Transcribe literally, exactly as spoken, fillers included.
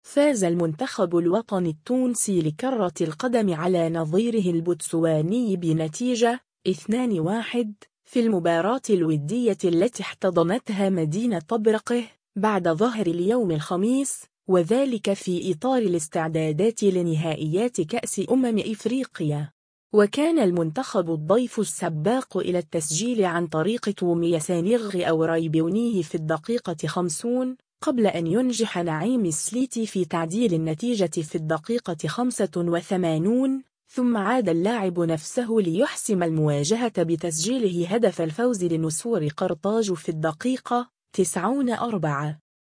فاز المنتخب الوطني التونسي لكرة القدم على نظيره البوتسواني بنتيجة اثنين واحد في المباراة الودية التي احتضنتها مدينة طبرقه بعد ظهر اليوم الخميس، وذلك في إطار الاستعدادات لنهائيات كأس أمم إفريقيا. وكان المنتخب الضيف السباق إلى التسجيل عن طريق تومي سانيغ أو رايبونيه في الدقيقة خمسين، قبل أن ينجح نعيم السليتي في تعديل النتيجة في الدقيقة خمسة وثمانين، ثم عاد اللاعب نفسه ليحسم المواجهة بتسجيله هدف الفوز لنسور قرطاج في الدقيقة تسعين أربعة.